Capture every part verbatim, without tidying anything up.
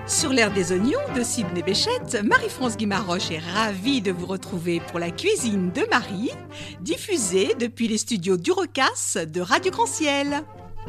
Sur l'air des oignons de Sydney Béchette, Marie-France Guimaroche est ravie de vous retrouver pour la cuisine de Marie, diffusée depuis les studios du Rocas de Radio Grand Ciel.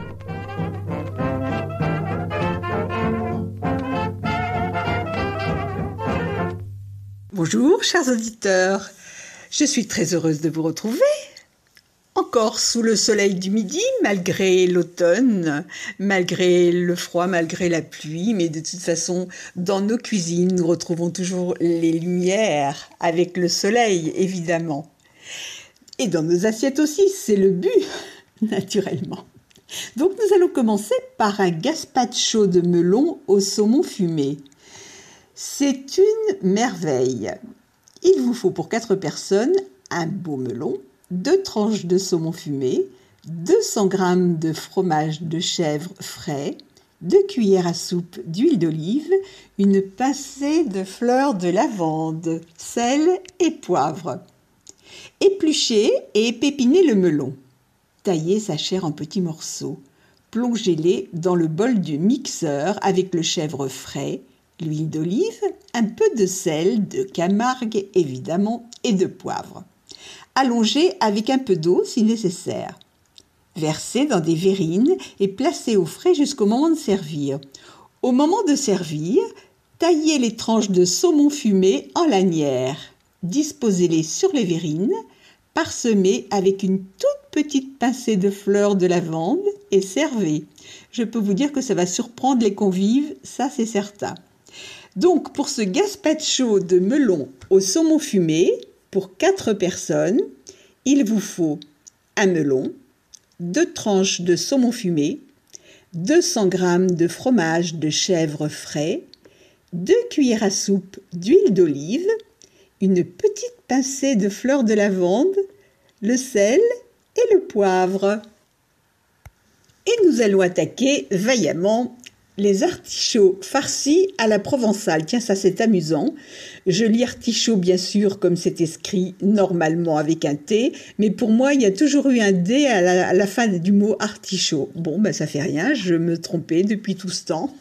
Bonjour chers auditeurs, je suis très heureuse de vous retrouver. Encore sous le soleil du midi, malgré l'automne, malgré le froid, malgré la pluie, mais de toute façon, dans nos cuisines, nous retrouvons toujours les lumières avec le soleil, évidemment. Et dans nos assiettes aussi, c'est le but, naturellement. Donc nous allons commencer par un gazpacho de melon au saumon fumé. C'est une merveille. Il vous faut pour quatre personnes un beau melon, deux tranches de saumon fumé, deux cents grammes de fromage de chèvre frais, deux cuillères à soupe d'huile d'olive, une pincée de fleurs de lavande, sel et poivre. Épluchez et épépinez le melon. Taillez sa chair en petits morceaux. Plongez-les dans le bol du mixeur avec le chèvre frais, l'huile d'olive, un peu de sel, de Camargue évidemment et de poivre. Allongez avec un peu d'eau si nécessaire. Versez dans des verrines et placez au frais jusqu'au moment de servir. Au moment de servir, taillez les tranches de saumon fumé en lanières. Disposez-les sur les verrines, parsemez avec une toute petite pincée de fleurs de lavande et servez. Je peux vous dire que ça va surprendre les convives, ça c'est certain. Donc pour ce gazpacho de melon au saumon fumé, pour quatre personnes, il vous faut un melon, deux tranches de saumon fumé, deux cents grammes de fromage de chèvre frais, deux cuillères à soupe d'huile d'olive, une petite pincée de fleurs de lavande, le sel et le poivre. Et nous allons attaquer vaillamment les artichauts farcis à la provençale. Tiens, ça c'est amusant. Je lis artichaut bien sûr comme c'est écrit normalement avec un T, mais pour moi il y a toujours eu un D à la, à la fin du mot artichaut. Bon, ben ça fait rien, je me trompais depuis tout ce temps.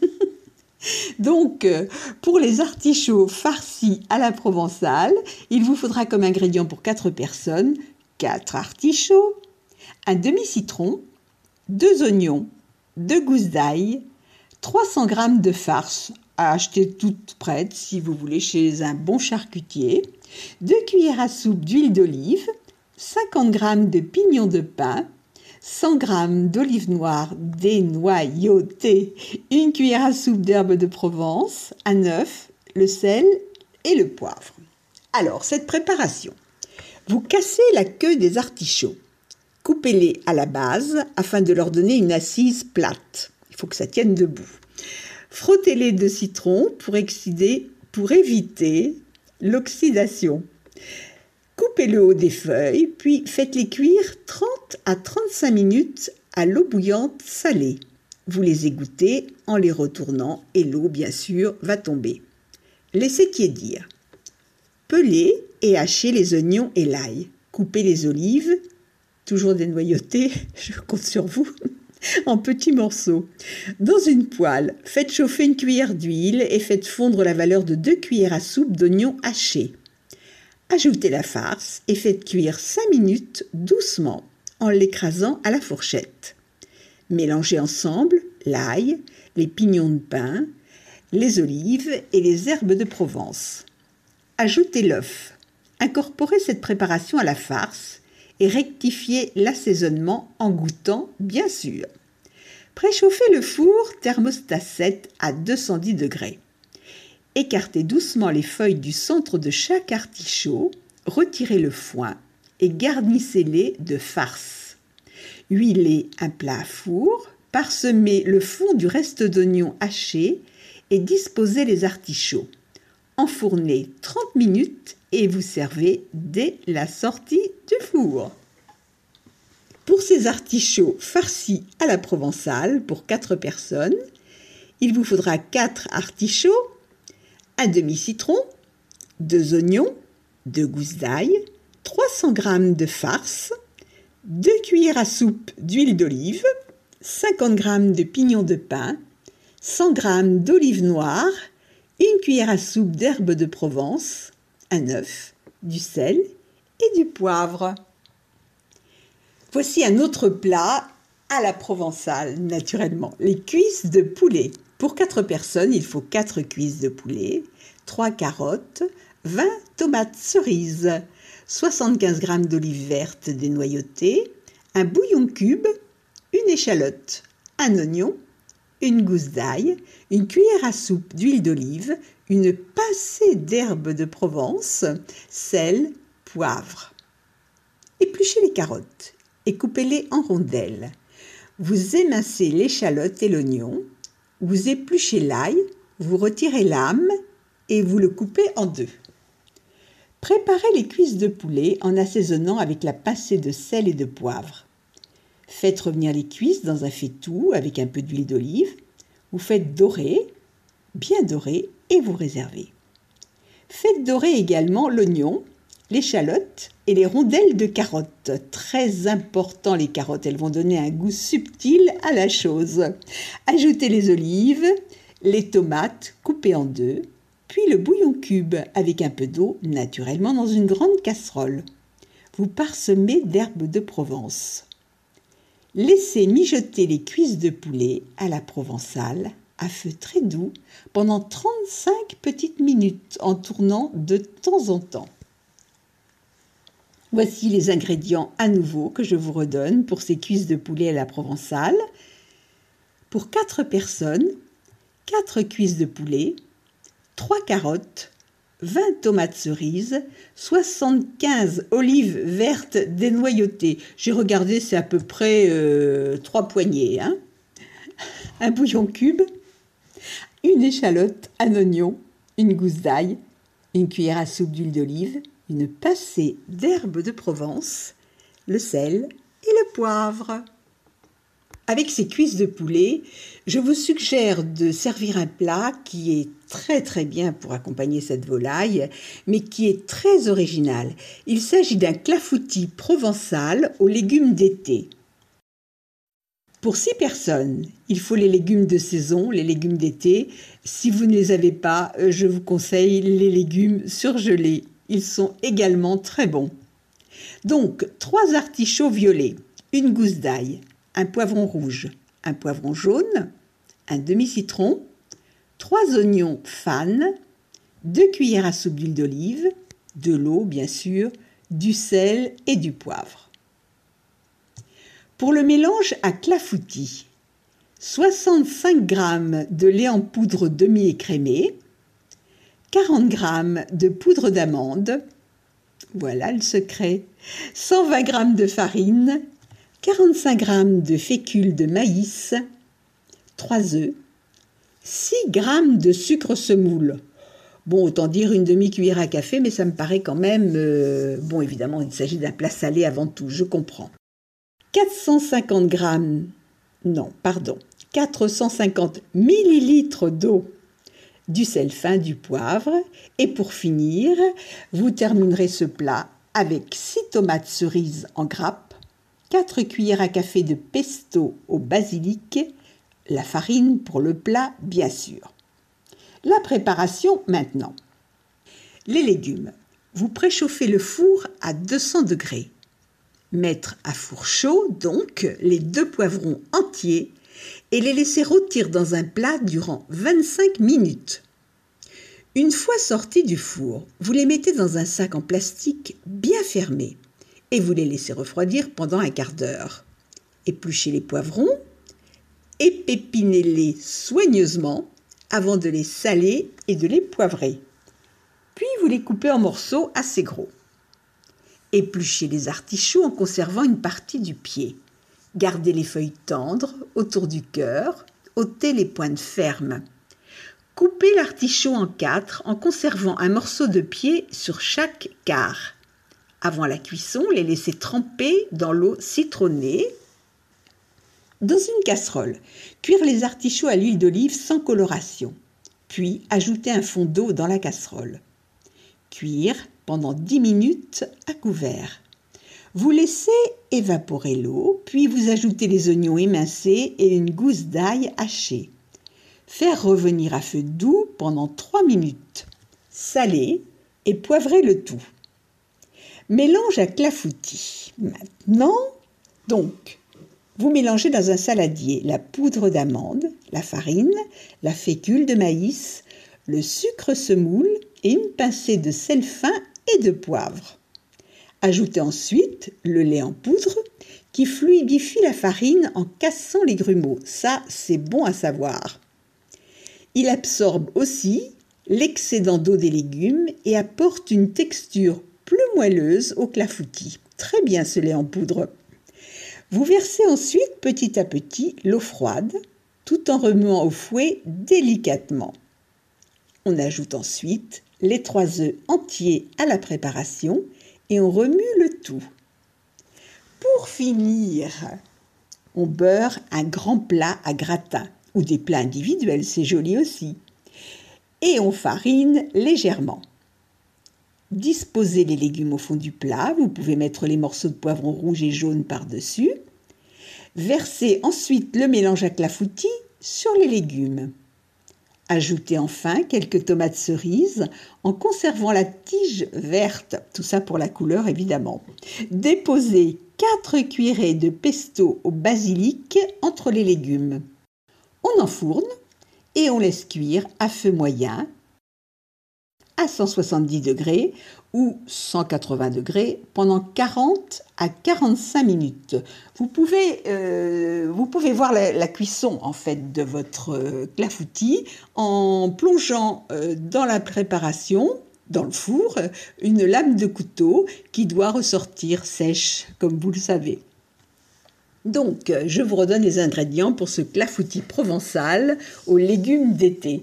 Donc, pour les artichauts farcis à la provençale, il vous faudra comme ingrédient pour quatre personnes, quatre artichauts, un demi-citron, deux oignons, deux gousses d'ail, trois cents grammes de farce à acheter toute prête si vous voulez chez un bon charcutier, deux cuillères à soupe d'huile d'olive, cinquante grammes de pignons de pain, cent grammes d'olive noire dénoyautée, une cuillère à soupe d'herbes de Provence, un œuf, le sel et le poivre. Alors, cette préparation. Vous cassez la queue des artichauts. Coupez-les à la base afin de leur donner une assise plate. Il faut que ça tienne debout. Frottez-les de citron pour, excider, pour éviter l'oxydation. Coupez le haut des feuilles, puis faites-les cuire trente à trente-cinq minutes à l'eau bouillante salée. Vous les égouttez en les retournant et l'eau, bien sûr, va tomber. Laissez tiédir. Pelez et hachez les oignons et l'ail. Coupez les olives, toujours dénoyautées, je compte sur vous, en petits morceaux. Dans une poêle, faites chauffer une cuillère d'huile et faites fondre la valeur de deux cuillères à soupe d'oignons hachés. Ajoutez la farce et faites cuire cinq minutes doucement en l'écrasant à la fourchette. Mélangez ensemble l'ail, les pignons de pain, les olives et les herbes de Provence. Ajoutez l'œuf. Incorporez cette préparation à la farce et rectifiez l'assaisonnement en goûtant, bien sûr. Préchauffez le four thermostat sept à deux cent dix degrés. Écartez doucement les feuilles du centre de chaque artichaut, retirez le foin et garnissez-les de farce. Huilez un plat à four, parsemez le fond du reste d'oignons hachés et disposez les artichauts. Enfournez trente minutes et vous servez dès la sortie du four. Pour ces artichauts farcis à la provençale pour quatre personnes, il vous faudra quatre artichauts, un demi-citron, deux oignons, deux gousses d'ail, trois cents grammes de farce, deux cuillères à soupe d'huile d'olive, cinquante grammes de pignons de pain, cent grammes d'olive noire, une cuillère à soupe d'herbe de Provence, un œuf, du sel et du poivre. Voici un autre plat à la provençale, naturellement, les cuisses de poulet. Pour quatre personnes, il faut quatre cuisses de poulet, trois carottes, vingt tomates cerises, soixante-quinze grammes d'olives vertes dénoyautées, un bouillon cube, une échalote, un oignon, une gousse d'ail, une cuillère à soupe d'huile d'olive, une pincée d'herbe de Provence, sel, poivre. Épluchez les carottes et coupez-les en rondelles. Vous émincez l'échalote et l'oignon, vous épluchez l'ail, vous retirez l'âme et vous le coupez en deux. Préparez les cuisses de poulet en assaisonnant avec la pincée de sel et de poivre. Faites revenir les cuisses dans un faitout avec un peu d'huile d'olive. Vous faites dorer, bien dorer, et vous réservez. Faites dorer également l'oignon, l'échalote et les rondelles de carottes. Très important les carottes, elles vont donner un goût subtil à la chose. Ajoutez les olives, les tomates coupées en deux, puis le bouillon cube avec un peu d'eau, naturellement dans une grande casserole. Vous parsemez d'herbes de Provence. Laissez mijoter les cuisses de poulet à la provençale, à feu très doux, pendant trente-cinq petites minutes en tournant de temps en temps. Voici les ingrédients à nouveau que je vous redonne pour ces cuisses de poulet à la provençale. Pour quatre personnes, quatre cuisses de poulet, trois carottes, vingt tomates cerises, soixante-quinze olives vertes dénoyautées. J'ai regardé, c'est à peu près euh, trois poignées. Hein, un bouillon cube, une échalote, un oignon, une gousse d'ail, une cuillère à soupe d'huile d'olive, une pincée d'herbe de Provence, le sel et le poivre. Avec ces cuisses de poulet, je vous suggère de servir un plat qui est très très bien pour accompagner cette volaille, mais qui est très original. Il s'agit d'un clafoutis provençal aux légumes d'été. Pour six personnes, il faut les légumes de saison, les légumes d'été. Si vous ne les avez pas, je vous conseille les légumes surgelés. Ils sont également très bons. Donc, trois artichauts violets, une gousse d'ail, un poivron rouge, un poivron jaune, un demi-citron, trois oignons fans, deux cuillères à soupe d'huile d'olive, de l'eau bien sûr, du sel et du poivre. Pour le mélange à clafoutis, soixante-cinq grammes de lait en poudre demi-écrémé, quarante grammes de poudre d'amande, voilà le secret, cent vingt grammes de farine, quarante-cinq grammes de fécule de maïs, trois œufs, six grammes de sucre semoule. Bon, autant dire une demi-cuillère à café, mais ça me paraît quand même... Euh, bon, évidemment, il s'agit d'un plat salé avant tout, je comprends. quatre cent cinquante grammes... Non, pardon. quatre cent cinquante millilitres d'eau, du sel fin, du poivre. Et pour finir, vous terminerez ce plat avec six tomates cerises en grappes, quatre cuillères à café de pesto au basilic, la farine pour le plat, bien sûr. La préparation maintenant. Les légumes. Vous préchauffez le four à deux cents degrés. Mettre à four chaud, donc, les deux poivrons entiers et les laisser rôtir dans un plat durant vingt-cinq minutes. Une fois sortis du four, vous les mettez dans un sac en plastique bien fermé et vous les laissez refroidir pendant un quart d'heure. Épluchez les poivrons, épépinez-les soigneusement avant de les saler et de les poivrer. Puis vous les coupez en morceaux assez gros. Épluchez les artichauts en conservant une partie du pied. Gardez les feuilles tendres autour du cœur, ôtez les pointes fermes. Coupez l'artichaut en quatre en conservant un morceau de pied sur chaque quart. Avant la cuisson, les laissez tremper dans l'eau citronnée. Dans une casserole, cuire les artichauts à l'huile d'olive sans coloration. Puis ajouter un fond d'eau dans la casserole. Cuire pendant dix minutes à couvert. Vous laissez évaporer l'eau, puis vous ajoutez les oignons émincés et une gousse d'ail hachée. Faire revenir à feu doux pendant trois minutes. Salez et poivrez le tout. Mélange à clafoutis. Maintenant, donc, vous mélangez dans un saladier la poudre d'amande, la farine, la fécule de maïs, le sucre semoule et une pincée de sel fin et de poivre. Ajoutez ensuite le lait en poudre qui fluidifie la farine en cassant les grumeaux. Ça, c'est bon à savoir. Il absorbe aussi l'excédent d'eau des légumes et apporte une texture plus moelleuse au clafoutis. Très bien ce lait en poudre. Vous versez ensuite petit à petit l'eau froide tout en remuant au fouet délicatement. On ajoute ensuite les trois œufs entiers à la préparation et on remue le tout. Pour finir, on beurre un grand plat à gratin ou des plats individuels, c'est joli aussi. Et on farine légèrement. Disposez les légumes au fond du plat, vous pouvez mettre les morceaux de poivron rouge et jaune par-dessus. Versez ensuite le mélange à clafoutis sur les légumes. Ajoutez enfin quelques tomates cerises en conservant la tige verte, tout ça pour la couleur évidemment. Déposez quatre cuillerées de pesto au basilic entre les légumes. On enfourne et on laisse cuire à feu moyen à cent soixante-dix degrés ou cent quatre-vingts degrés pendant quarante à quarante-cinq minutes. Vous pouvez, euh, vous pouvez voir la, la cuisson en fait de votre euh, clafoutis en plongeant euh, dans la préparation, dans le four, une lame de couteau qui doit ressortir sèche, comme vous le savez. Donc, je vous redonne les ingrédients pour ce clafoutis provençal aux légumes d'été.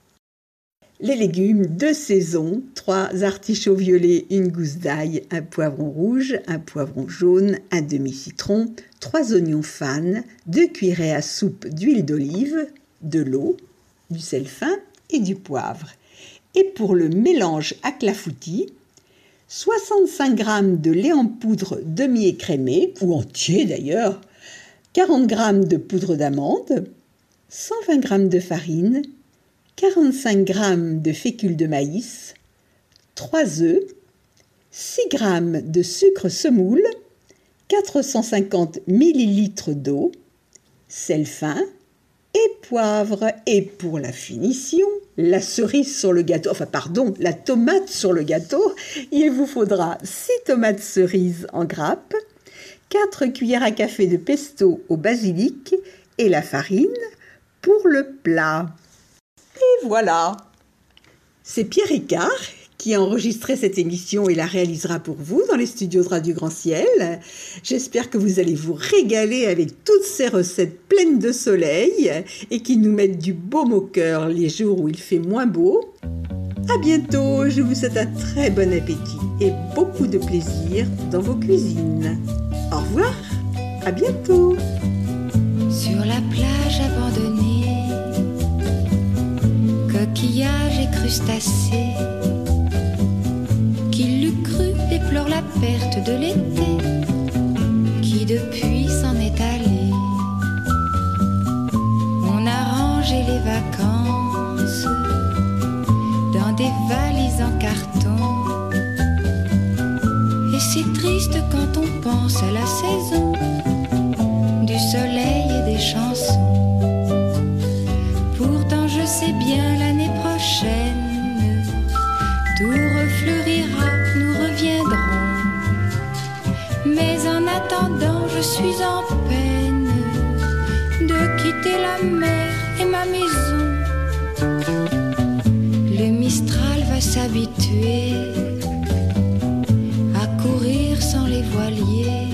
Les légumes de saison, trois artichauts violets, une gousse d'ail, un poivron rouge, un poivron jaune, un demi-citron, trois oignons fans, deux cuillerées à soupe d'huile d'olive, de l'eau, du sel fin et du poivre. Et pour le mélange à clafoutis, soixante-cinq grammes de lait en poudre demi-écrémé, ou entier d'ailleurs, quarante grammes de poudre d'amande, cent vingt grammes de farine, quarante-cinq grammes de fécule de maïs, trois œufs, six grammes de sucre semoule, quatre cent cinquante millilitres d'eau, sel fin et poivre. Et pour la finition, la cerise sur le gâteau, enfin pardon, la tomate sur le gâteau, il vous faudra six tomates cerises en grappe, quatre cuillères à café de pesto au basilic et la farine pour le plat. Et voilà, c'est Pierre Ricard qui a enregistré cette émission et la réalisera pour vous dans les studios de Radio Grand Ciel. J'espère que vous allez vous régaler avec toutes ces recettes pleines de soleil et qui nous mettent du baume au cœur les jours où il fait moins beau. À bientôt, je vous souhaite un très bon appétit et beaucoup de plaisir dans vos cuisines. Au revoir, à bientôt. Sur la plage abandonnée, coquillages et crustacés, qui l'eût cru déplore la perte de l'été, qui depuis s'en est allé. On a rangé les vacances dans des valises en carton, et c'est triste quand on pense à la saison du soleil et des chansons. Pourtant je sais bien l'année prochaine tout refleurira, nous reviendrons. Mais en attendant je suis en peine de quitter la mer et ma maison. Le Mistral va s'habituer à courir sans les voiliers.